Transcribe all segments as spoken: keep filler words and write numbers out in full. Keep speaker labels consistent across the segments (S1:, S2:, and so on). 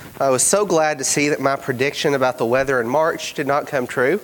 S1: I was so glad to see that my prediction about the weather in March did not come true.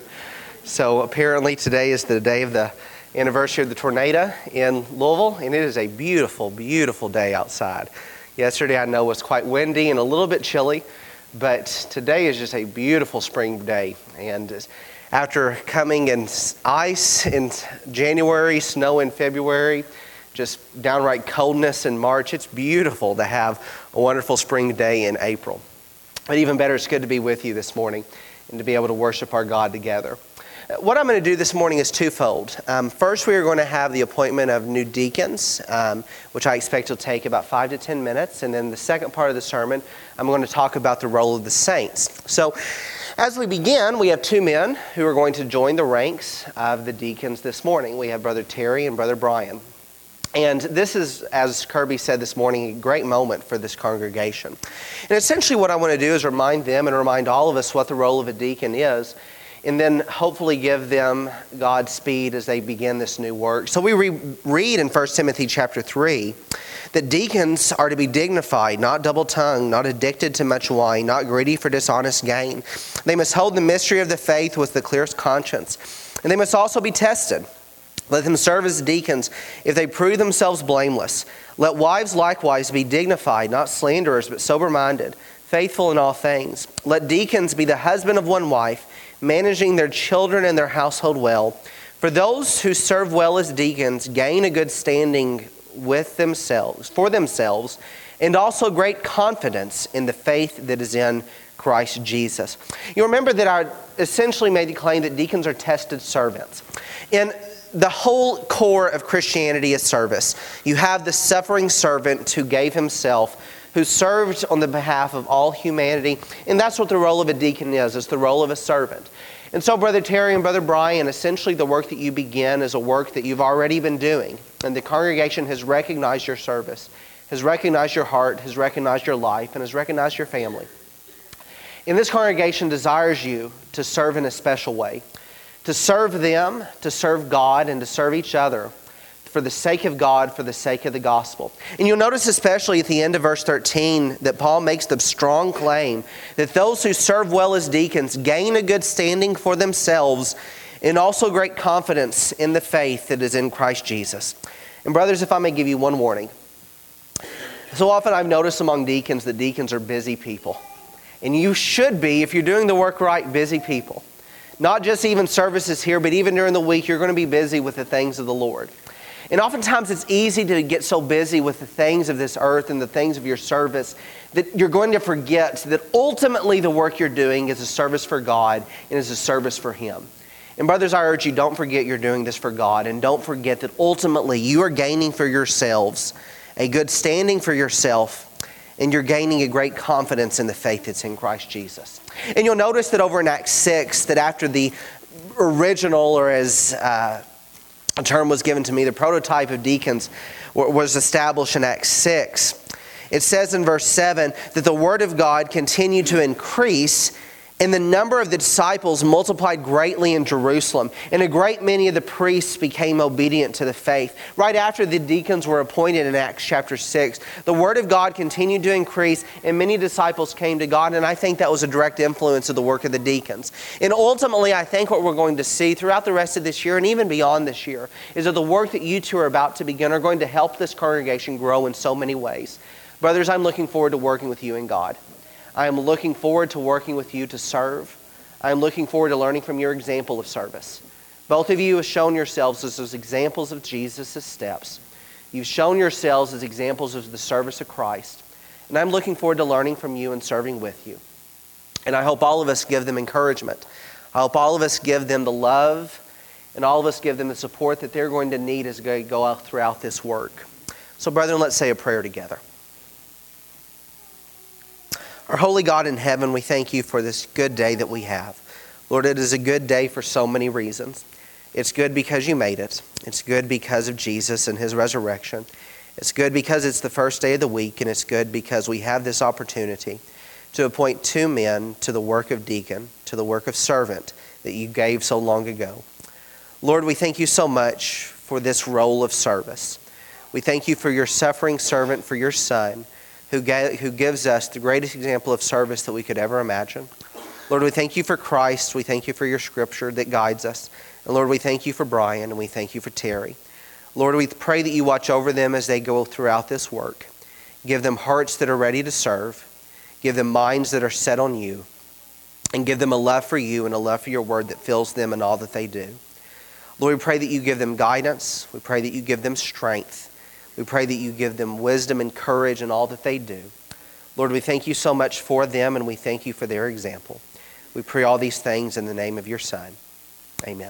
S1: So apparently today is the day of the anniversary of the tornado in Louisville, and it is a beautiful, beautiful day outside. Yesterday I know was quite windy and a little bit chilly, but today is just a beautiful spring day. And after coming in ice in January, snow in February, just downright coldness in March, it's beautiful to have a wonderful spring day in April. But even better, it's good to be with you this morning and to be able to worship our God together. What I'm going to do this morning is twofold. Um, first, we are going to have the appointment of new deacons, um, which I expect will take about five to ten minutes. And then the second part of the sermon, I'm going to talk about the role of the saints. So as we begin, we have two men who are going to join the ranks of the deacons this morning. We have Brother Terry and Brother Brian. And this is, as Kirby said this morning, a great moment for this congregation. And essentially what I want to do is remind them and remind all of us what the role of a deacon is, and then hopefully give them Godspeed as they begin this new work. So we re- read in First Timothy chapter three that deacons are to be dignified, not double-tongued, not addicted to much wine, not greedy for dishonest gain. They must hold the mystery of the faith with the clearest conscience, and they must also be tested. Let them serve as deacons if they prove themselves blameless. Let wives likewise be dignified, not slanderers, but sober-minded, faithful in all things. Let deacons be the husband of one wife, managing their children and their household well. For those who serve well as deacons gain a good standing with themselves, for themselves, and also great confidence in the faith that is in Christ Jesus. You remember that I essentially made the claim that deacons are tested servants. And the whole core of Christianity is service. You have the suffering servant who gave himself, who served on the behalf of all humanity. And that's what the role of a deacon is. It's the role of a servant. And so Brother Terry and Brother Brian, essentially the work that you begin is a work that you've already been doing. And the congregation has recognized your service, has recognized your heart, has recognized your life, and has recognized your family. And this congregation desires you to serve in a special way. To serve them, to serve God, and to serve each other for the sake of God, for the sake of the gospel. And you'll notice especially at the end of verse thirteen that Paul makes the strong claim that those who serve well as deacons gain a good standing for themselves and also great confidence in the faith that is in Christ Jesus. And brothers, if I may give you one warning. So often I've noticed among deacons that deacons are busy people. And you should be, if you're doing the work right, busy people. Not just even services here, but even during the week, you're going to be busy with the things of the Lord. And oftentimes it's easy to get so busy with the things of this earth and the things of your service that you're going to forget that ultimately the work you're doing is a service for God and is a service for Him. And brothers, I urge you, don't forget you're doing this for God, and don't forget that ultimately you are gaining for yourselves a good standing for yourself, and you're gaining a great confidence in the faith that's in Christ Jesus. And you'll notice that over in Acts six, that after the original, or as uh, a term was given to me, the prototype of deacons was established in Acts six. It says in verse seven that the word of God continued to increase, and the number of the disciples multiplied greatly in Jerusalem, and a great many of the priests became obedient to the faith. Right after the deacons were appointed in Acts chapter six, the word of God continued to increase, and many disciples came to God, and I think that was a direct influence of the work of the deacons. And ultimately, I think what we're going to see throughout the rest of this year, and even beyond this year, is that the work that you two are about to begin are going to help this congregation grow in so many ways. Brothers, I'm looking forward to working with you in God. I am looking forward to working with you to serve. I am looking forward to learning from your example of service. Both of you have shown yourselves as those examples of Jesus' steps. You've shown yourselves as examples of the service of Christ. And I'm looking forward to learning from you and serving with you. And I hope all of us give them encouragement. I hope all of us give them the love, and all of us give them the support that they're going to need as they go out throughout this work. So brethren, let's say a prayer together. Our holy God in heaven, we thank you for this good day that we have. Lord, it is a good day for so many reasons. It's good because you made it. It's good because of Jesus and His resurrection. It's good because it's the first day of the week, and it's good because we have this opportunity to appoint two men to the work of deacon, to the work of servant that you gave so long ago. Lord, we thank you so much for this role of service. We thank you for your suffering servant, for your Son, who, ga- who gives us the greatest example of service that we could ever imagine. Lord, we thank you for Christ. We thank you for your scripture that guides us. And Lord, we thank you for Brian, and we thank you for Terry. Lord, we pray that you watch over them as they go throughout this work. Give them hearts that are ready to serve. Give them minds that are set on you. And give them a love for you and a love for your word that fills them in all that they do. Lord, we pray that you give them guidance. We pray that you give them strength. We pray that you give them wisdom and courage in all that they do. Lord, we thank you so much for them, and we thank you for their example. We pray all these things in the name of your Son. Amen.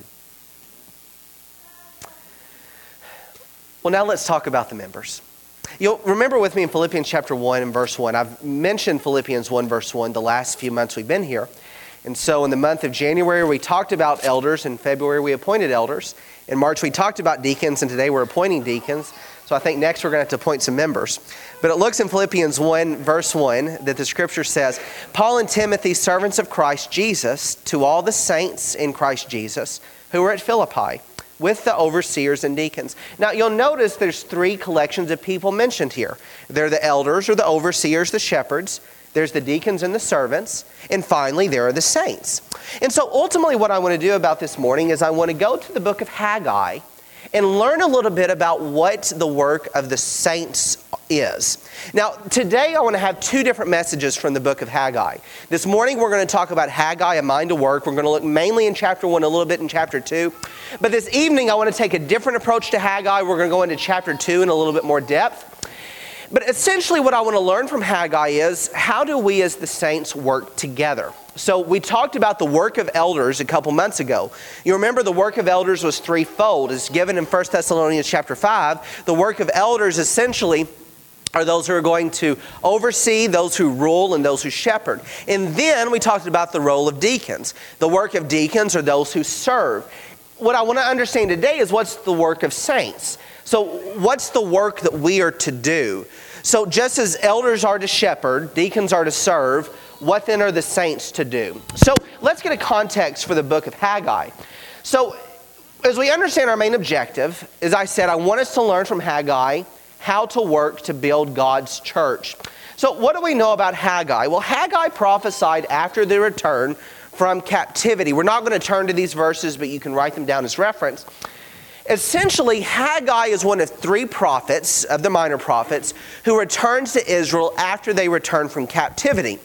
S1: Well, now let's talk about the members. You'll remember with me in Philippians chapter one and verse one. I've mentioned Philippians one verse one the last few months we've been here. And so in the month of January, we talked about elders. In February, we appointed elders. In March, we talked about deacons, and today we're appointing deacons. So I think next we're going to have to appoint some members. But it looks in Philippians one verse one that the scripture says, Paul and Timothy, servants of Christ Jesus, to all the saints in Christ Jesus who are at Philippi, with the overseers and deacons. Now you'll notice there's three collections of people mentioned here. They're the elders or the overseers, the shepherds. There's the deacons and the servants. And finally, there are the saints. And so ultimately what I want to do about this morning is I want to go to the book of Haggai and learn a little bit about what the work of the saints is. Now, today I want to have two different messages from the book of Haggai. This morning we're going to talk about Haggai, a mind to work. We're going to look mainly in chapter one, a little bit in chapter two. But this evening I want to take a different approach to Haggai. We're going to go into chapter two in a little bit more depth. But essentially what I want to learn from Haggai is, how do we as the saints work together? So we talked about the work of elders a couple months ago. You remember the work of elders was threefold. It's given in First Thessalonians chapter five. The work of elders essentially are those who are going to oversee, those who rule, and those who shepherd. And then we talked about the role of deacons. The work of deacons are those who serve. What I want to understand today is, what's the work of saints? So what's the work that we are to do? So just as elders are to shepherd, deacons are to serve, what then are the saints to do? So let's get a context for the book of Haggai. So as we understand our main objective, as I said, I want us to learn from Haggai how to work to build God's church. So what do we know about Haggai? Well, Haggai prophesied after the return from captivity. We're not going to turn to these verses, but you can write them down as reference. Essentially, Haggai is one of three prophets, of the minor prophets, who returns to Israel after they return from captivity.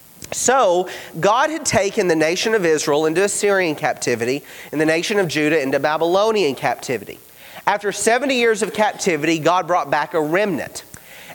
S1: So, God had taken the nation of Israel into Assyrian captivity and the nation of Judah into Babylonian captivity. After seventy years of captivity, God brought back a remnant.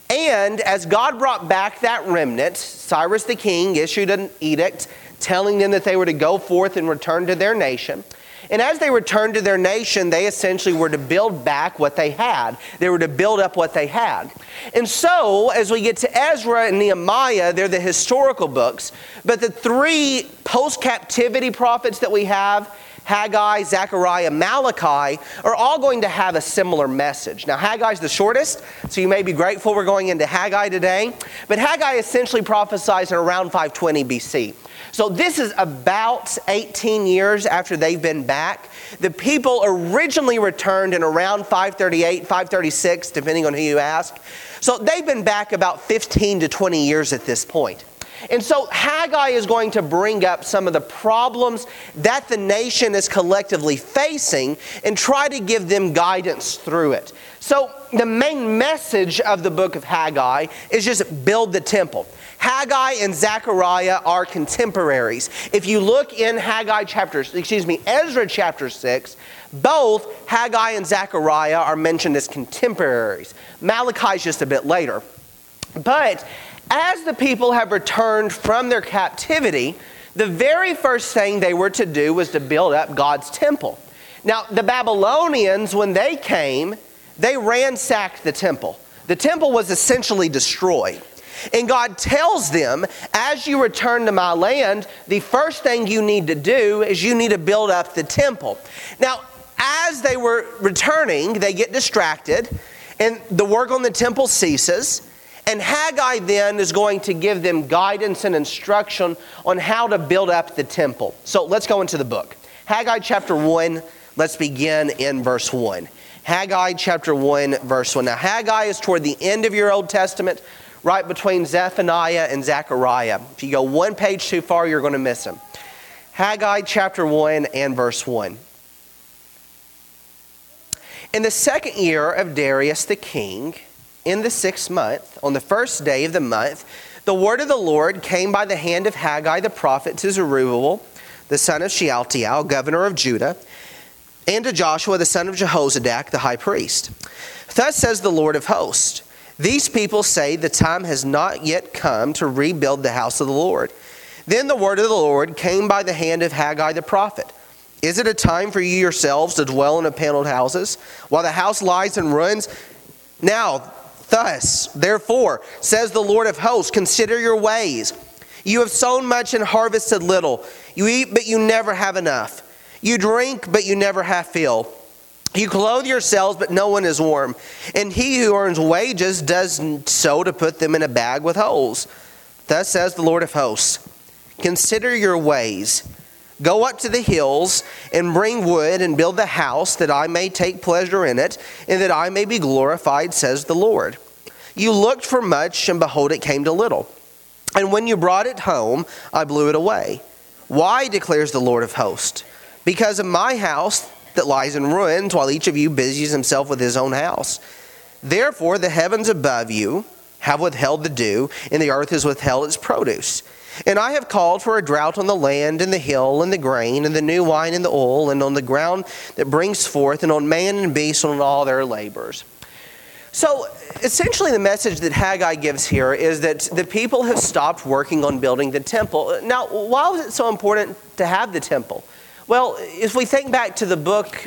S1: And as God brought back that remnant, Cyrus the king issued an edict telling them that they were to go forth and return to their nation. And as they returned to their nation, they essentially were to build back what they had. They were to build up what they had. And so, as we get to Ezra and Nehemiah, they're the historical books. But the three post-captivity prophets that we have, Haggai, Zechariah, Malachi, are all going to have a similar message. Now, Haggai's the shortest, so you may be grateful we're going into Haggai today. But Haggai essentially prophesies in around five twenty B C. So this is about eighteen years after they've been back. The people originally returned in around five thirty-eight, five thirty-six, depending on who you ask. So they've been back about fifteen to twenty years at this point. And so Haggai is going to bring up some of the problems that the nation is collectively facing and try to give them guidance through it. So the main message of the book of Haggai is just build the temple. Haggai and Zechariah are contemporaries. If you look in Haggai chapter, excuse me, Ezra chapter six, both Haggai and Zechariah are mentioned as contemporaries. Malachi is just a bit later. But as the people have returned from their captivity, the very first thing they were to do was to build up God's temple. Now, the Babylonians, when they came, they ransacked the temple. The temple was essentially destroyed. And God tells them, as you return to my land, the first thing you need to do is you need to build up the temple. Now, as they were returning, they get distracted, and the work on the temple ceases. And Haggai then is going to give them guidance and instruction on how to build up the temple. So let's go into the book. Haggai chapter one, let's begin in verse one. Haggai chapter one, verse one. Now Haggai is toward the end of your Old Testament. right between Zephaniah and Zechariah. If you go one page too far, you're going to miss them. Haggai chapter one and verse one. In the second year of Darius the king, in the sixth month, on the first day of the month, the word of the Lord came by the hand of Haggai the prophet to Zerubbabel, the son of Shealtiel, governor of Judah, and to Joshua, the son of Jehozadak, the high priest. Thus says the Lord of hosts, these people say the time has not yet come to rebuild the house of the Lord. Then the word of the Lord came by the hand of Haggai the prophet. Is it a time for you yourselves to dwell in the paneled houses, while the house lies in ruins? Now, thus, therefore, says the Lord of hosts, consider your ways. You have sown much and harvested little. You eat, but you never have enough. You drink, but you never have fill. You clothe yourselves, but no one is warm. And he who earns wages does so to put them in a bag with holes. Thus says the Lord of hosts, consider your ways. Go up to the hills and bring wood and build the house that I may take pleasure in it and that I may be glorified, says the Lord. You looked for much and behold it came to little. And when you brought it home, I blew it away. Why, declares the Lord of hosts? Because of my house that lies in ruins while each of you busies himself with his own house. Therefore the heavens above you have withheld the dew and the earth has withheld its produce. And I have called for a drought on the land and the hill and the grain and the new wine and the oil and on the ground that brings forth and on man and beast and on all their labors. So essentially the message that Haggai gives here is that the people have stopped working on building the temple. Now, why was it so important to have the temple? Well, if we think back to the book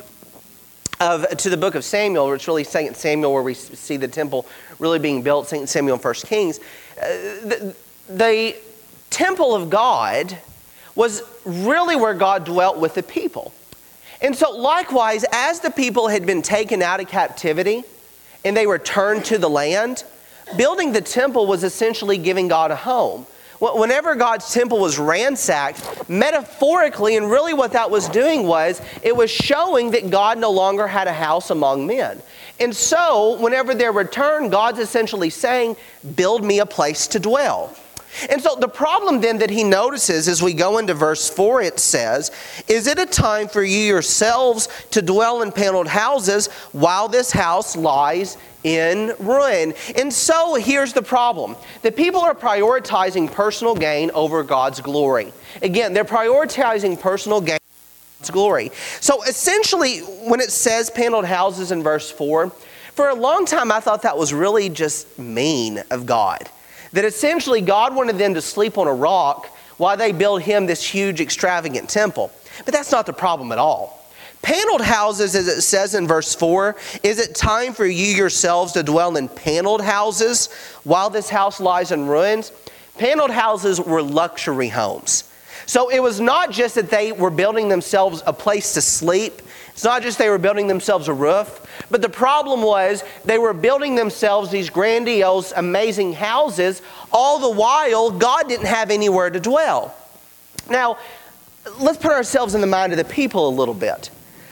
S1: of to the book of Samuel, it's really Second Samuel where we see the temple really being built, Second Samuel and First Kings, uh, the, the temple of God was really where God dwelt with the people. And so likewise, as the people had been taken out of captivity and they returned to the land, building the temple was essentially giving God a home. Whenever God's temple was ransacked, metaphorically, and really what that was doing was, it was showing that God no longer had a house among men. And so, whenever they return, God's essentially saying, build me a place to dwell. And so the problem then that he notices as we go into verse four, it says, is it a time for you yourselves to dwell in paneled houses while this house lies in ruin? And so here's the problem. The people are prioritizing personal gain over God's glory. Again, they're prioritizing personal gain over God's glory. So essentially, when it says paneled houses in verse four, for a long time I thought that was really just mean of God. That essentially God wanted them to sleep on a rock while they built him this huge extravagant temple. But that's not the problem at all. Paneled houses, as it says in verse four, is it time for you yourselves to dwell in paneled houses while this house lies in ruins? Paneled houses were luxury homes. So it was not just that they were building themselves a place to sleep. It's not just they were building themselves a roof. But the problem was they were building themselves these grandiose, amazing houses. All the while, God didn't have anywhere to dwell. Now, let's put ourselves in the mind of the people a little bit.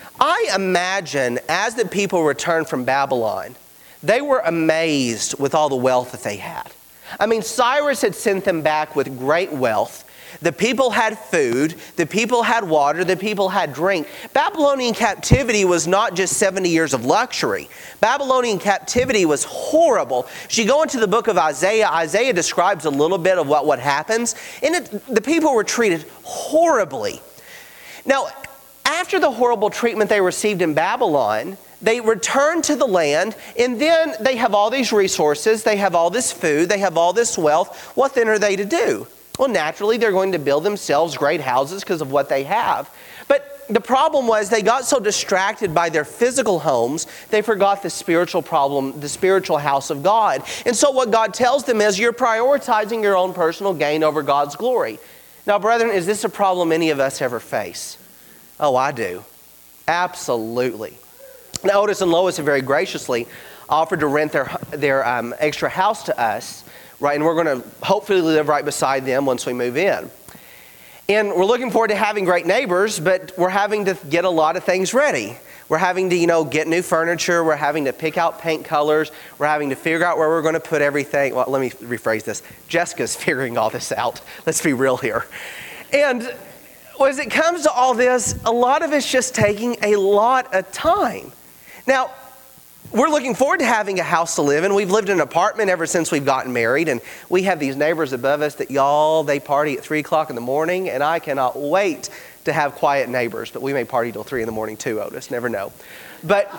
S1: I imagine as the people returned from Babylon, they were amazed with all the wealth that they had. I mean, Cyrus had sent them back with great wealth. The people had food, the people had water, the people had drink. Babylonian captivity was not just seventy years of luxury. Babylonian captivity was horrible. If you go into the book of Isaiah, Isaiah describes a little bit of what, what happens. And it, the people were treated horribly. Now, after the horrible treatment they received in Babylon, they return to the land, and then they have all these resources, they have all this food, they have all this wealth. What then are they to do? Well, naturally, they're going to build themselves great houses because of what they have. But the problem was they got so distracted by their physical homes, they forgot the spiritual problem, the spiritual house of God. And so what God tells them is, you're prioritizing your own personal gain over God's glory. Now, brethren, is this a problem any of us ever face? Oh, I do. Absolutely. Now, Otis and Lois have very graciously offered to rent their, their um, extra house to us. Right, and we're going to hopefully live right beside them once we move in. And we're looking forward to having great neighbors, but we're having to get a lot of things ready. We're having to, you know, get new furniture. We're having to pick out paint colors. We're having to figure out where we're going to put everything. Well, let me rephrase this. Jessica's figuring all this out. Let's be real here. And as it comes to all this, a lot of it's just taking a lot of time. Now, we're looking forward to having a house to live in. We've lived in an apartment ever since we've gotten married, and we have these neighbors above us that, y'all, they party at three o'clock in the morning, and I cannot wait to have quiet neighbors. But we may party till three in the morning too, Otis, never know. But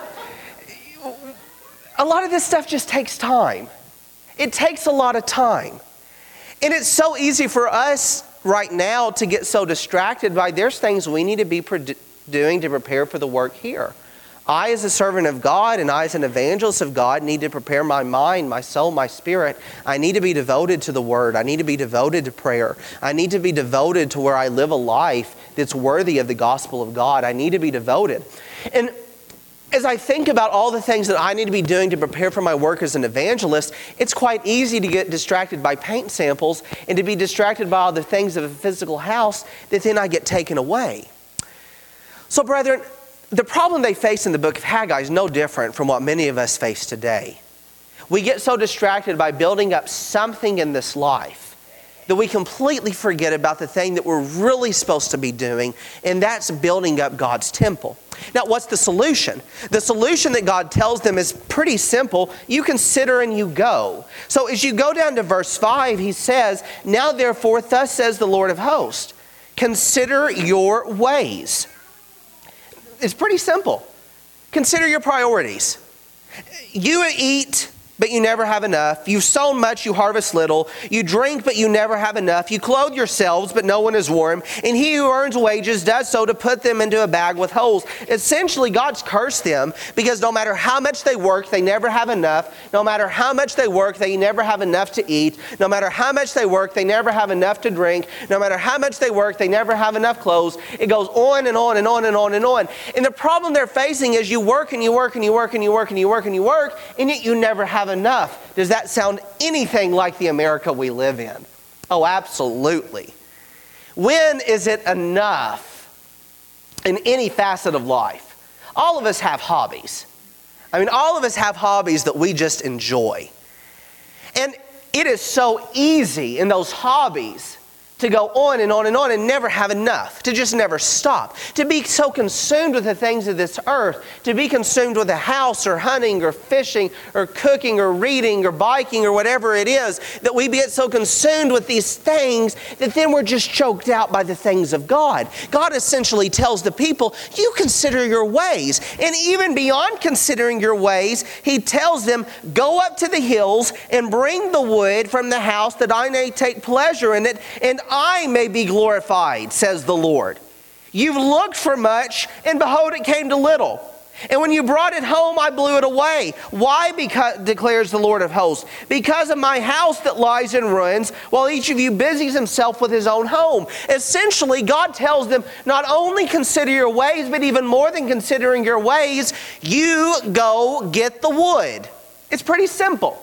S1: a lot of this stuff just takes time. It takes a lot of time. And it's so easy for us right now to get so distracted by there's things we need to be doing to prepare for the work here. I, as a servant of God, and I, as an evangelist of God, need to prepare my mind, my soul, my spirit. I need to be devoted to the Word. I need to be devoted to prayer. I need to be devoted to where I live a life that's worthy of the gospel of God. I need to be devoted. And as I think about all the things that I need to be doing to prepare for my work as an evangelist, it's quite easy to get distracted by paint samples and to be distracted by all the things of a physical house that then I get taken away. So, brethren, the problem they face in the book of Haggai is no different from what many of us face today. We get so distracted by building up something in this life that we completely forget about the thing that we're really supposed to be doing, and that's building up God's temple. Now, what's the solution? The solution that God tells them is pretty simple. You consider and you go. So as you go down to verse five, he says, "Now therefore, thus says the Lord of hosts, consider your ways." It's pretty simple. Consider your priorities. You eat, but you never have enough. You've sown much, you harvest little. You drink, but you never have enough. You clothe yourselves, but no one is warm. And he who earns wages does so to put them into a bag with holes. Essentially, God's cursed them because no matter how much they work, they never have enough. No matter how much they work, they never have enough to eat. No matter how much they work, they never have enough to drink. No matter how much they work, they never have enough clothes. It goes on and on and on and on and on. And the problem they're facing is you work and you work and you work and you work and you work and you work, and yet you never have enough. Does that sound anything like the America we live in? Oh, absolutely. When is it enough in any facet of life? All of us have hobbies. I mean, all of us have hobbies that we just enjoy. And it is so easy in those hobbies to go on and on and on and never have enough, to just never stop, to be so consumed with the things of this earth, to be consumed with a house or hunting or fishing or cooking or reading or biking or whatever it is, that we get so consumed with these things that then we're just choked out by the things of God. God essentially tells the people, you consider your ways. And even beyond considering your ways, he tells them, go up to the hills and bring the wood from the house that I may take pleasure in it, and I may be glorified, says the Lord. You've looked for much, and behold, it came to little. And when you brought it home, I blew it away. Why, because, declares the Lord of hosts? Because of my house that lies in ruins, while each of you busies himself with his own home. Essentially, God tells them, not only consider your ways, but even more than considering your ways, you go get the wood. It's pretty simple.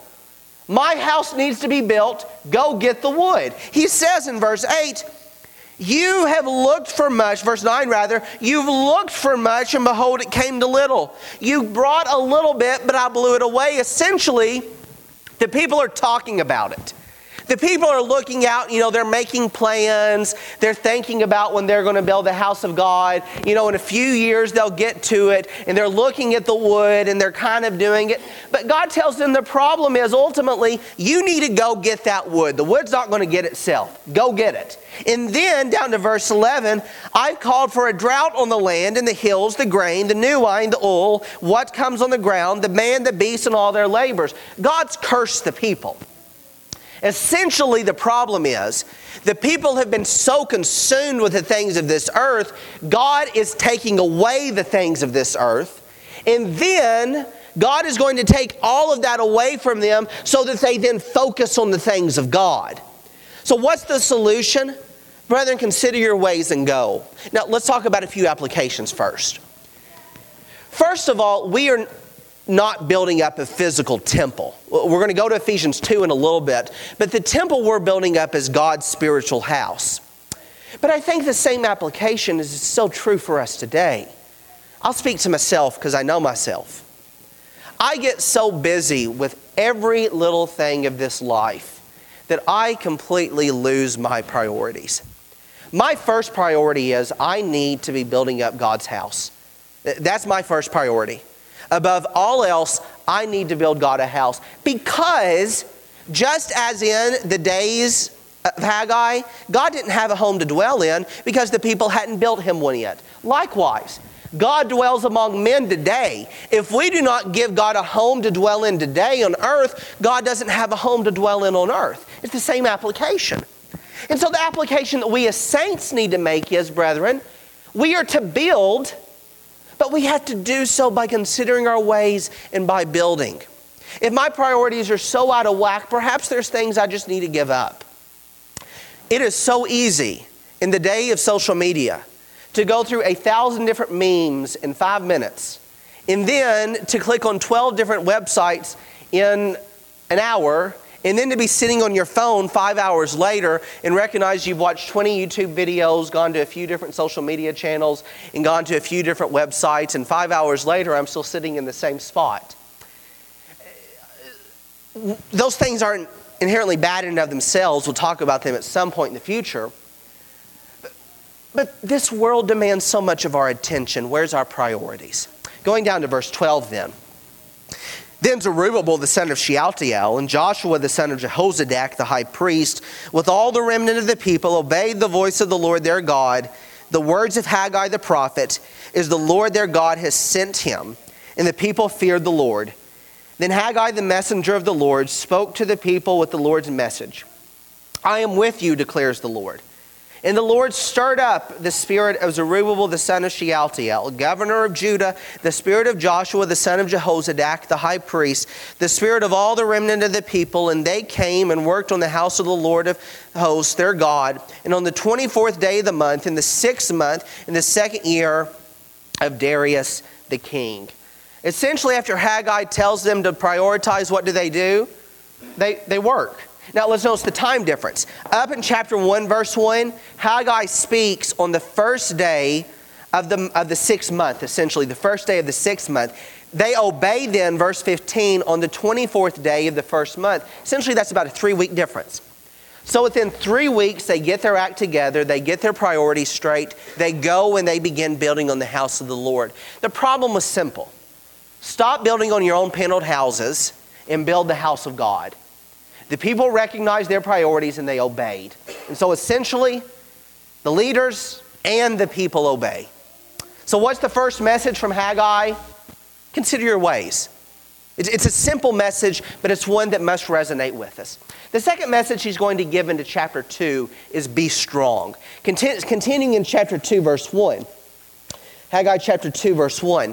S1: My house needs to be built. Go get the wood. He says in verse eight, you have looked for much, verse nine rather, you've looked for much and behold it came to little. You brought a little bit, but I blew it away. Essentially, the people are talking about it. The people are looking out, you know, they're making plans. They're thinking about when they're going to build the house of God. You know, in a few years they'll get to it, and they're looking at the wood and they're kind of doing it. But God tells them the problem is ultimately you need to go get that wood. The wood's not going to get itself. Go get it. And then down to verse eleven, I've called for a drought on the land and the hills, the grain, the new wine, the oil, what comes on the ground, the man, the beast, and all their labors. God's cursed the people. Essentially, the problem is the people have been so consumed with the things of this earth, God is taking away the things of this earth. And then God is going to take all of that away from them so that they then focus on the things of God. So what's the solution? Brethren, consider your ways and go. Now, let's talk about a few applications first. First of all, we are not building up a physical temple. We're going to go to Ephesians two in a little bit, but the temple we're building up is God's spiritual house. But I think the same application is so true for us today. I'll speak to myself because I know myself. I get so busy with every little thing of this life that I completely lose my priorities. My first priority is I need to be building up God's house. That's my first priority. Above all else, I need to build God a house. Because just as in the days of Haggai, God didn't have a home to dwell in because the people hadn't built him one yet. Likewise, God dwells among men today. If we do not give God a home to dwell in today on earth, God doesn't have a home to dwell in on earth. It's the same application. And so the application that we as saints need to make is, brethren, we are to build, but we have to do so by considering our ways and by building. If my priorities are so out of whack, perhaps there's things I just need to give up. It is so easy in the day of social media to go through a thousand different memes in five minutes and then to click on twelve different websites in an hour and then to be sitting on your phone five hours later and recognize you've watched twenty YouTube videos, gone to a few different social media channels, and gone to a few different websites, and five hours later I'm still sitting in the same spot. Those things aren't inherently bad in and of themselves. We'll talk about them at some point in the future. But this world demands so much of our attention. Where's our priorities? Going down to verse twelve then. Then Zerubbabel the son of Shealtiel and Joshua the son of Jehozadak the high priest with all the remnant of the people obeyed the voice of the Lord their God. The words of Haggai the prophet is the Lord their God has sent him, and the people feared the Lord. Then Haggai the messenger of the Lord spoke to the people with the Lord's message. I am with you, declares the Lord. And the Lord stirred up the spirit of Zerubbabel the son of Shealtiel, governor of Judah, the spirit of Joshua the son of Jehozadak, the high priest, the spirit of all the remnant of the people, and they came and worked on the house of the Lord of hosts, their God. And on the twenty-fourth day of the month, in the sixth month, in the second year of Darius the king. Essentially, after Haggai tells them to prioritize, what do they do? They, they work. Now let's notice the time difference. Up in chapter one, verse one, Haggai speaks on the first day of the, of the sixth month, essentially, the first day of the sixth month. They obey then, verse fifteen, on the twenty-fourth day of the first month. Essentially, that's about a three-week difference. So within three weeks, they get their act together, they get their priorities straight, they go and they begin building on the house of the Lord. The problem was simple. Stop building on your own paneled houses and build the house of God. The people recognized their priorities and they obeyed. And so essentially, the leaders and the people obey. So what's the first message from Haggai? Consider your ways. It's a simple message, but it's one that must resonate with us. The second message he's going to give into chapter two is be strong. Continuing in chapter two, verse one. Haggai chapter two, verse one.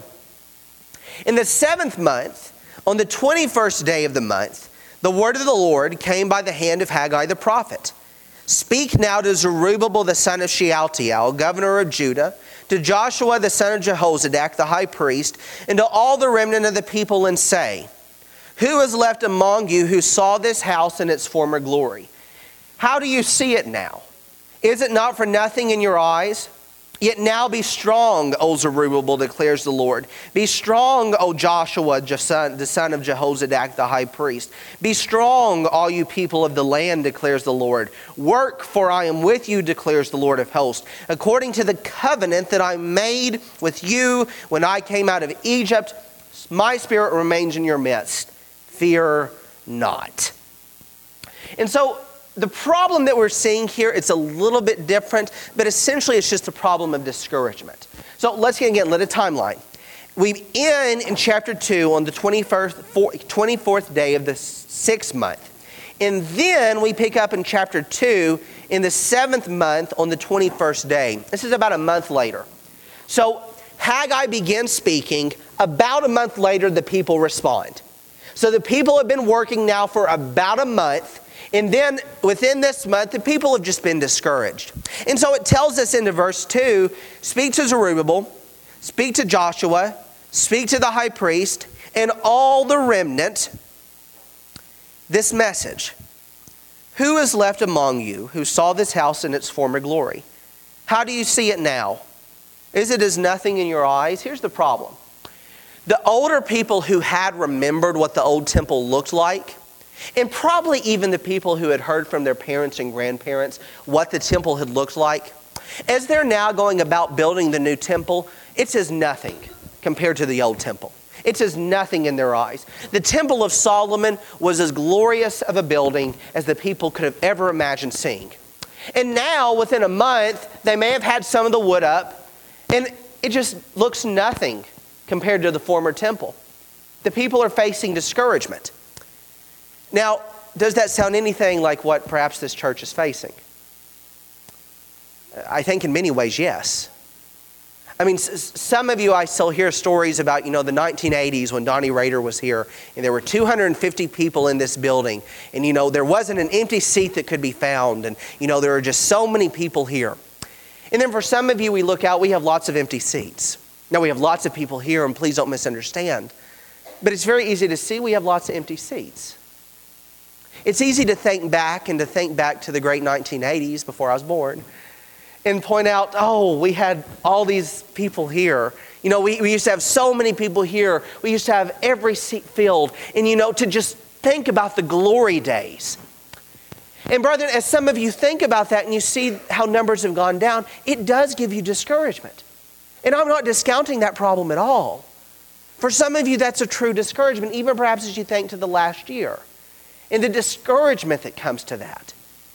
S1: In the seventh month, on the twenty-first day of the month, the word of the Lord came by the hand of Haggai the prophet. Speak now to Zerubbabel the son of Shealtiel, governor of Judah, to Joshua the son of Jehozadak, the high priest, and to all the remnant of the people, and say, who is left among you who saw this house in its former glory? How do you see it now? Is it not for nothing in your eyes? Yet now be strong, O Zerubbabel, declares the Lord. Be strong, O Joshua, the son of Jehozadak, the high priest. Be strong, all you people of the land, declares the Lord. Work, for I am with you, declares the Lord of hosts, according to the covenant that I made with you when I came out of Egypt. My spirit remains in your midst. Fear not. And so, the problem that we're seeing here, it's a little bit different, but essentially it's just a problem of discouragement. So let's get again, let a timeline. We end in chapter two on the twenty-first, twenty-fourth day of the sixth month. And then we pick up in chapter two in the seventh month on the twenty-first day. This is about a month later. So Haggai begins speaking. About a month later, the people respond. So the people have been working now for about a month. And then within this month, the people have just been discouraged. And so it tells us into verse two, speak to Zerubbabel, speak to Joshua, speak to the high priest, and all the remnant, this message. Who is left among you who saw this house in its former glory? How do you see it now? Is it as nothing in your eyes? Here's the problem. The older people who had remembered what the old temple looked like, and probably even the people who had heard from their parents and grandparents what the temple had looked like, as they're now going about building the new temple, it's as nothing compared to the old temple. It's as nothing in their eyes. The Temple of Solomon was as glorious of a building as the people could have ever imagined seeing. And now, within a month, they may have had some of the wood up, and it just looks nothing compared to the former temple. The people are facing discouragement. Now, does that sound anything like what perhaps this church is facing? I think in many ways, yes. I mean, some of you, I still hear stories about, you know, the nineteen eighties when Donnie Rader was here, and there were two hundred fifty people in this building, and, you know, there wasn't an empty seat that could be found, and, you know, there are just so many people here. And then for some of you, we look out, we have lots of empty seats. Now, we have lots of people here, and please don't misunderstand, but it's very easy to see we have lots of empty seats. It's easy to think back and to think back to the great nineteen eighties before I was born, and point out, oh, we had all these people here. You know, we, we used to have so many people here. We used to have every seat filled. And, you know, to just think about the glory days. And brethren, as some of you think about that and you see how numbers have gone down, it does give you discouragement. And I'm not discounting that problem at all. For some of you, that's a true discouragement, even perhaps as you think to the last year. And the discouragement that comes to that.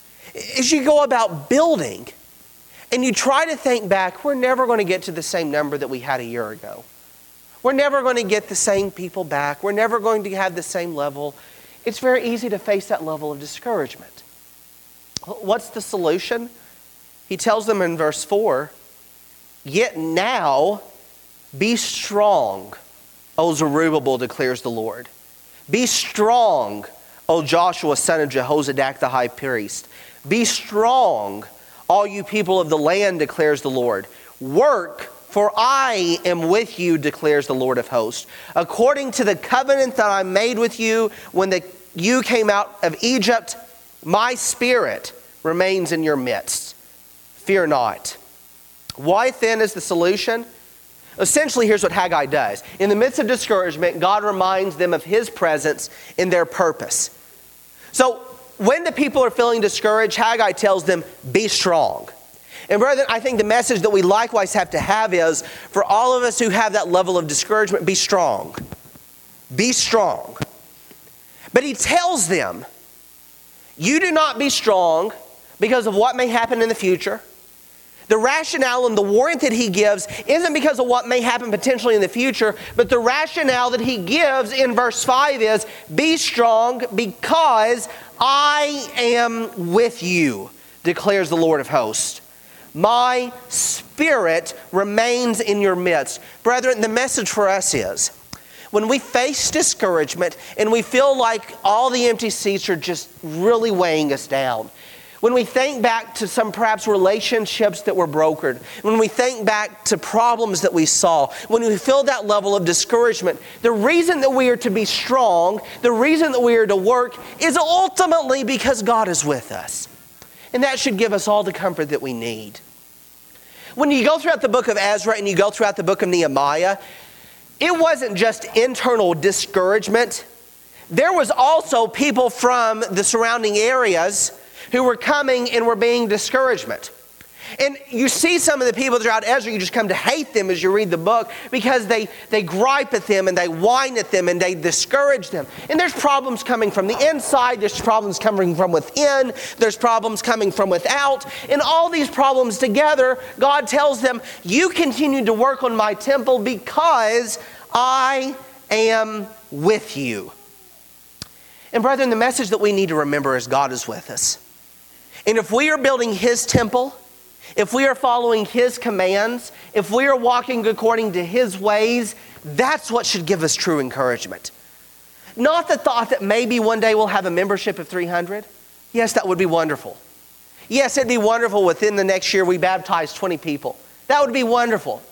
S1: As you go about building, and you try to think back, we're never going to get to the same number that we had a year ago. We're never going to get the same people back. We're never going to have the same level. It's very easy to face that level of discouragement. What's the solution? He tells them in verse four, "Yet now be strong, O Zerubbabel, declares the Lord. Be strong, O Joshua, son of Jehozadak, the high priest. Be strong, all you people of the land, declares the Lord. Work, for I am with you, declares the Lord of hosts. According to the covenant that I made with you when the, you came out of Egypt, my spirit remains in your midst. Fear not." Why then is the solution? Essentially, here's what Haggai does. In the midst of discouragement, God reminds them of His presence in their purpose. So, when the people are feeling discouraged, Haggai tells them, be strong. And brethren, I think the message that we likewise have to have is, for all of us who have that level of discouragement, be strong. Be strong. But he tells them, you do not be strong because of what may happen in the future. The rationale and the warrant that he gives isn't because of what may happen potentially in the future, but the rationale that he gives in verse five is, be strong because I am with you, declares the Lord of hosts. My spirit remains in your midst. Brethren, the message for us is, when we face discouragement and we feel like all the empty seats are just really weighing us down, when we think back to some perhaps relationships that were brokered, when we think back to problems that we saw, when we feel that level of discouragement, the reason that we are to be strong, the reason that we are to work is ultimately because God is with us. And that should give us all the comfort that we need. When you go throughout the book of Ezra and you go throughout the book of Nehemiah, it wasn't just internal discouragement. There was also people from the surrounding areas who were coming and were being discouragement. And you see some of the people throughout Ezra, you just come to hate them as you read the book because they, they gripe at them and they whine at them and they discourage them. And there's problems coming from the inside, there's problems coming from within, there's problems coming from without. And all these problems together, God tells them, you continue to work on my temple because I am with you. And brethren, the message that we need to remember is God is with us. And if we are building His temple, if we are following His commands, if we are walking according to His ways, that's what should give us true encouragement. Not the thought that maybe one day we'll have a membership of three hundred. Yes, that would be wonderful. Yes, it'd be wonderful within the next year we baptize twenty people. That would be wonderful.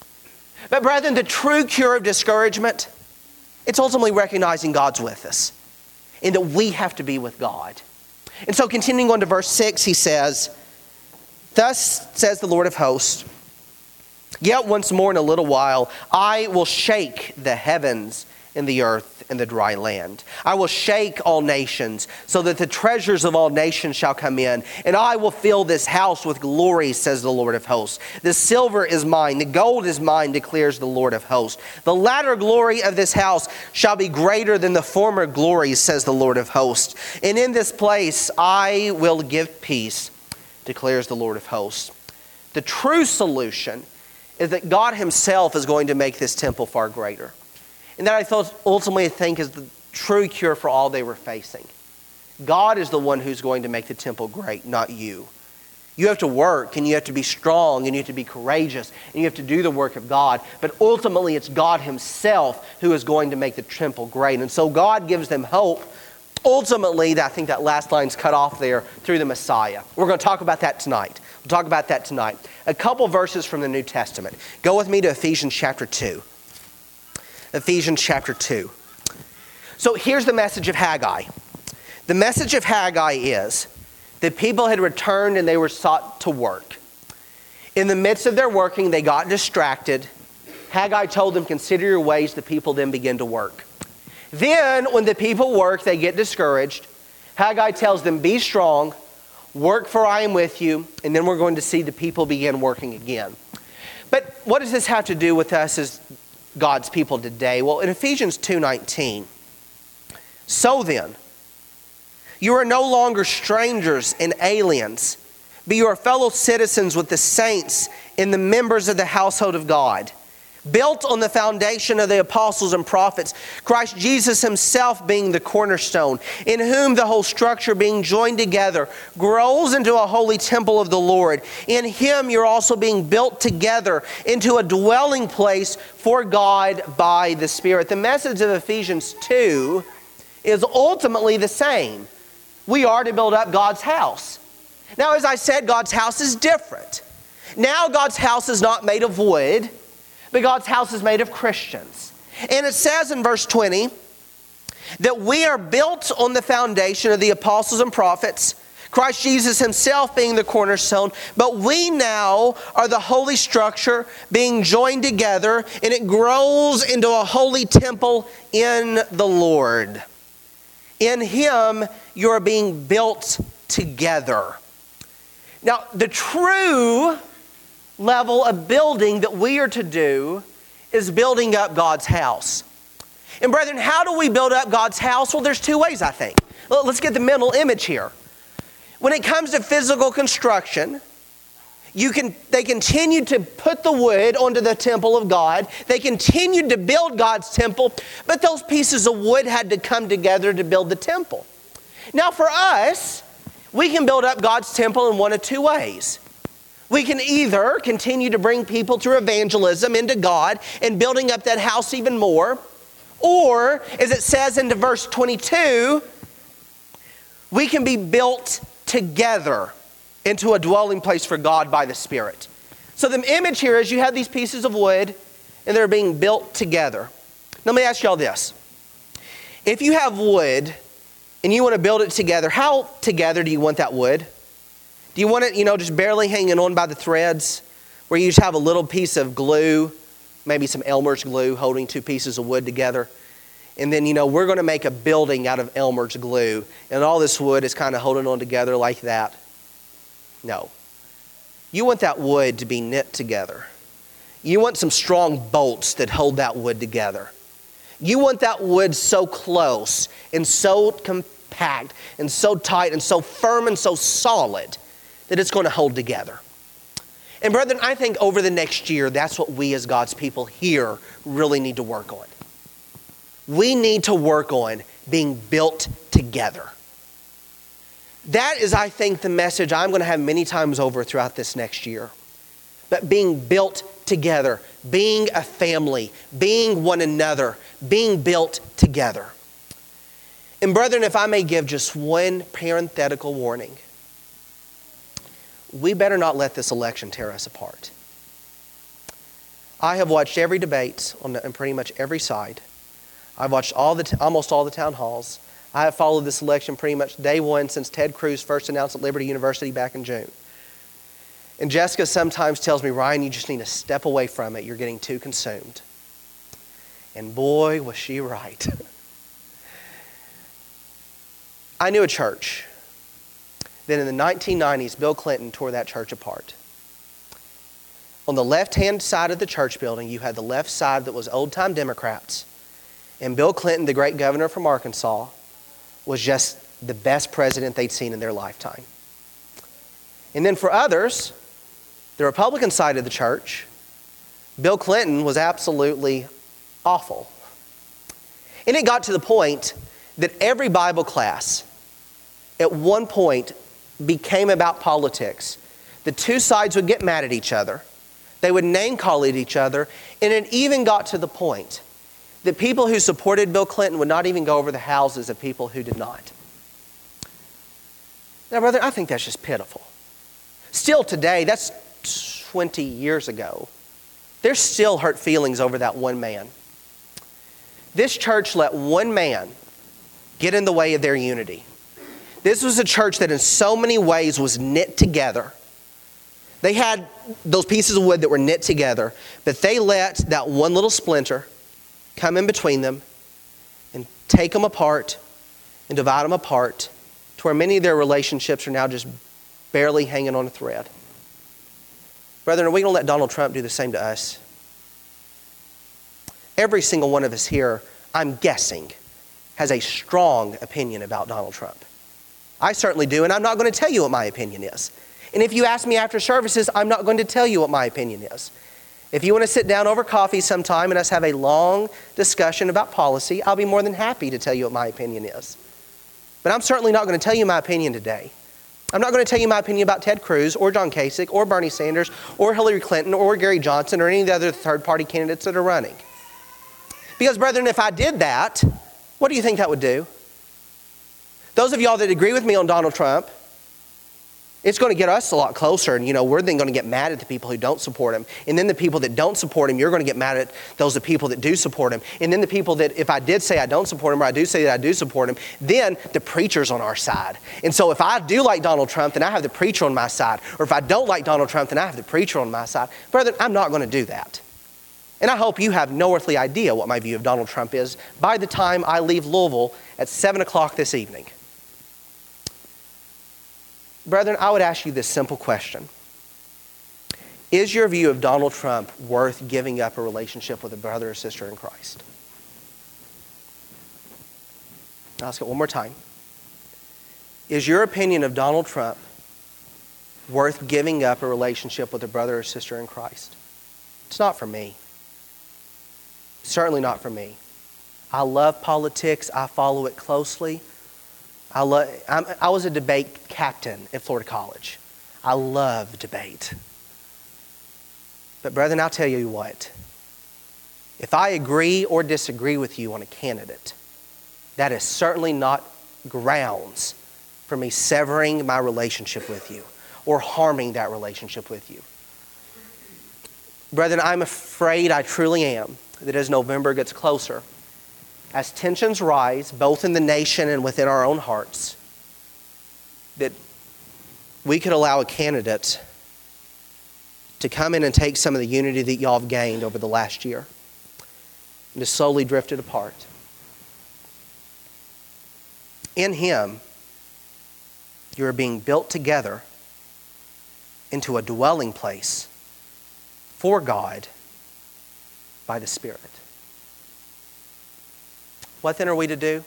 S1: But brethren, the true cure of discouragement, it's ultimately recognizing God's with us and that we have to be with God. And so continuing on to verse six, he says, thus says the Lord of hosts, Yet once more in a little while, I will shake the heavens and the earth and the dry land. I will shake all nations, so that the treasures of all nations shall come in, and I will fill this house with glory, says the Lord of hosts. The silver is mine, the gold is mine, declares the Lord of hosts. The latter glory of this house shall be greater than the former glory, says the Lord of hosts. And in this place I will give peace, declares the Lord of hosts. The true solution is that God himself is going to make this temple far greater. And that I thought ultimately think is the true cure for all they were facing. God is the one who's going to make the temple great, not you. You have to work, and you have to be strong, and you have to be courageous, and you have to do the work of God. But ultimately, it's God himself who is going to make the temple great. And so God gives them hope. Ultimately, I think that last line's cut off there, through the Messiah. We're going to talk about that tonight. We'll talk about that tonight. A couple verses from the New Testament. Go with me to Ephesians chapter two. Ephesians chapter two. So here's the message of Haggai. The message of Haggai is that people had returned and they were sought to work. In the midst of their working, they got distracted. Haggai told them, consider your ways. The people then begin to work. Then when the people work, they get discouraged. Haggai tells them, be strong, work for I am with you. And then we're going to see the people begin working again. But what does this have to do with us as God's people today? Well, in Ephesians two nineteen, so then, you are no longer strangers and aliens, but you are fellow citizens with the saints and the members of the household of God, built on the foundation of the apostles and prophets, Christ Jesus himself being the cornerstone, in whom the whole structure being joined together grows into a holy temple of the Lord. In him you're also being built together into a dwelling place for God by the Spirit. The message of Ephesians two is ultimately the same. We are to build up God's house. Now, as I said, God's house is different. Now God's house is not made of wood, but God's house is made of Christians. And it says in verse twenty that we are built on the foundation of the apostles and prophets, Christ Jesus himself being the cornerstone, but we now are the holy structure being joined together, and it grows into a holy temple in the Lord. In him you are being built together. Now, the true level of building that we are to do is building up God's house. And brethren, how do we build up God's house? Well, there's two ways, I think. Let's get the mental image here. When it comes to physical construction, you can, they continued to put the wood onto the temple of God. They continued to build God's temple, but those pieces of wood had to come together to build the temple. Now for us, we can build up God's temple in one of two ways. We can either continue to bring people through evangelism into God and building up that house even more, or, as it says in verse twenty-two, we can be built together into a dwelling place for God by the Spirit. So the image here is you have these pieces of wood and they're being built together. Now, let me ask y'all this. If you have wood and you want to build it together, how together do you want that wood? Do you want it, you know, just barely hanging on by the threads, where you just have a little piece of glue, maybe some Elmer's glue holding two pieces of wood together? And then, you know, we're going to make a building out of Elmer's glue, and all this wood is kind of holding on together like that. No. You want that wood to be knit together. You want some strong bolts that hold that wood together. You want that wood so close and so compact and so tight and so firm and so solid that it's going to hold together. And brethren, I think over the next year, that's what we as God's people here really need to work on. We need to work on being built together. That is, I think, the message I'm going to have many times over throughout this next year. But being built together, being a family, being one another, being built together. And brethren, if I may give just one parenthetical warning, we better not let this election tear us apart. I have watched every debate on pretty much every side. I've watched all the t- almost all the town halls. I have followed this election pretty much day one since Ted Cruz first announced at Liberty University back in June. And Jessica sometimes tells me, Ryan, you just need to step away from it. You're getting too consumed. And boy, was she right. I knew a church that in the nineteen nineties, Bill Clinton tore that church apart. On the left-hand side of the church building, you had the left side that was old-time Democrats. And Bill Clinton, the great governor from Arkansas, was just the best president they'd seen in their lifetime. And then for others, the Republican side of the church, Bill Clinton was absolutely awful. And it got to the point that every Bible class at one point became about politics. The two sides would get mad at each other. They would name call at each other. And it even got to the point that people who supported Bill Clinton would not even go over the houses of people who did not. Now, brother, I think that's just pitiful. Still today, that's twenty years ago. There's still hurt feelings over that one man. This church let one man get in the way of their unity. This was a church that in so many ways was knit together. They had those pieces of wood that were knit together, but they let that one little splinter come in between them and take them apart and divide them apart to where many of their relationships are now just barely hanging on a thread. Brethren, are we going to let Donald Trump do the same to us? Every single one of us here, I'm guessing, has a strong opinion about Donald Trump. I certainly do, and I'm not going to tell you what my opinion is. And if you ask me after services, I'm not going to tell you what my opinion is. If you want to sit down over coffee sometime and us have a long discussion about policy, I'll be more than happy to tell you what my opinion is. But I'm certainly not going to tell you my opinion today. I'm not going to tell you my opinion about Ted Cruz or John Kasich or Bernie Sanders or Hillary Clinton or Gary Johnson or any of the other third-party candidates that are running. Because, brethren, if I did that, what do you think that would do? Those of y'all that agree with me on Donald Trump, it's going to get us a lot closer. And, you know, we're then going to get mad at the people who don't support him. And then the people that don't support him, you're going to get mad at those of people that do support him. And then the people that, if I did say I don't support him or I do say that I do support him, then the preacher's on our side. And so if I do like Donald Trump, then I have the preacher on my side. Or if I don't like Donald Trump, then I have the preacher on my side. Brethren, I'm not going to do that. And I hope you have no earthly idea what my view of Donald Trump is by the time I leave Louisville at seven o'clock this evening. Brethren, I would ask you this simple question. Is your view of Donald Trump worth giving up a relationship with a brother or sister in Christ? I'll ask it one more time. Is your opinion of Donald Trump worth giving up a relationship with a brother or sister in Christ? It's not for me. Certainly not for me. I love politics. I follow it closely. I, love, I'm, I was a debate captain at Florida College. I love debate. But brethren, I'll tell you what. If I agree or disagree with you on a candidate, that is certainly not grounds for me severing my relationship with you or harming that relationship with you. Brethren, I'm afraid, I truly am, that as November gets closer, as tensions rise, both in the nation and within our own hearts, that we could allow a candidate to come in and take some of the unity that y'all have gained over the last year and to slowly drift it apart. In him, you are being built together into a dwelling place for God by the Spirit. What then are we to do?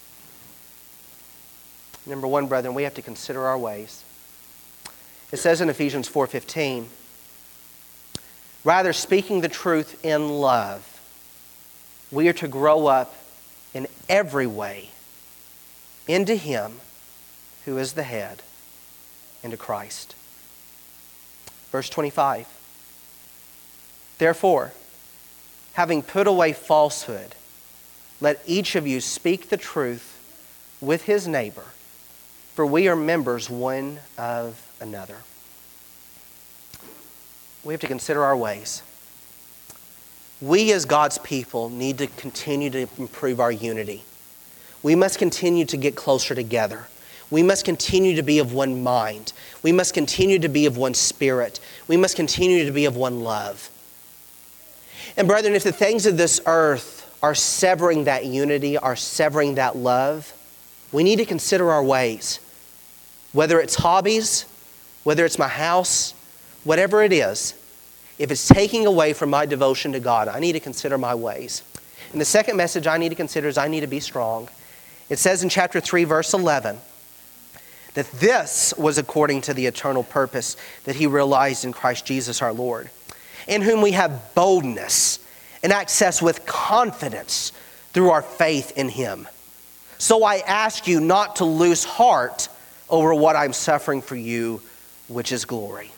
S1: Number one, brethren, we have to consider our ways. It says in Ephesians four fifteen, rather speaking the truth in love, we are to grow up in every way into Him who is the head, into Christ. Verse twenty-five, therefore, having put away falsehood, let each of you speak the truth with his neighbor, for we are members one of another. We have to consider our ways. We as God's people need to continue to improve our unity. We must continue to get closer together. We must continue to be of one mind. We must continue to be of one spirit. We must continue to be of one love. And brethren, if the things of this earth are severing that unity, are severing that love, we need to consider our ways. Whether it's hobbies, whether it's my house, whatever it is, if it's taking away from my devotion to God, I need to consider my ways. And the second message I need to consider is I need to be strong. It says in chapter three, verse eleven, that this was according to the eternal purpose that He realized in Christ Jesus our Lord, in whom we have boldness and access with confidence through our faith in Him. So I ask you not to lose heart over what I'm suffering for you, which is glory.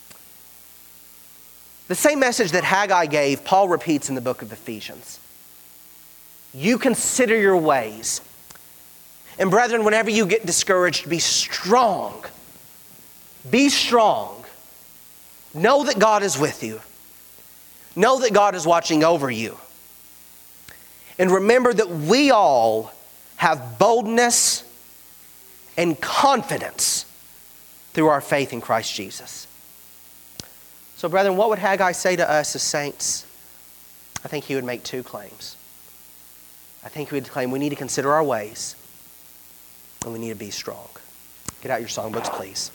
S1: The same message that Haggai gave, Paul repeats in the book of Ephesians. You consider your ways. And brethren, whenever you get discouraged, be strong. Be strong. Know that God is with you. Know that God is watching over you. And remember that we all have boldness and confidence through our faith in Christ Jesus. So brethren, what would Haggai say to us as saints? I think he would make two claims. I think he would claim we need to consider our ways and we need to be strong. Get out your songbooks, please.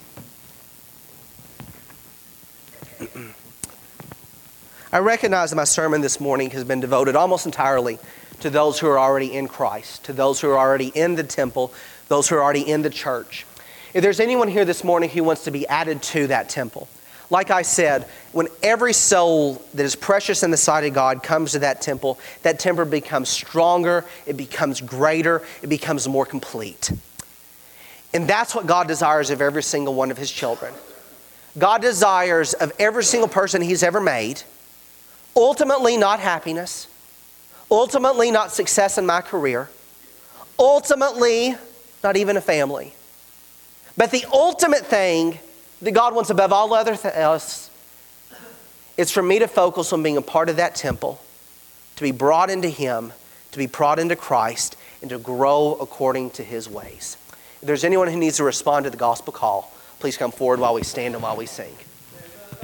S1: I recognize that my sermon this morning has been devoted almost entirely to those who are already in Christ, to those who are already in the temple, those who are already in the church. If there's anyone here this morning who wants to be added to that temple, like I said, when every soul that is precious in the sight of God comes to that temple, that temple becomes stronger, it becomes greater, it becomes more complete. And that's what God desires of every single one of His children. God desires of every single person He's ever made, ultimately not happiness, ultimately not success in my career, ultimately not even a family. But the ultimate thing that God wants above all other th- else is for me to focus on being a part of that temple, to be brought into Him, to be brought into Christ, and to grow according to His ways. If there's anyone who needs to respond to the gospel call, please come forward while we stand and while we sing.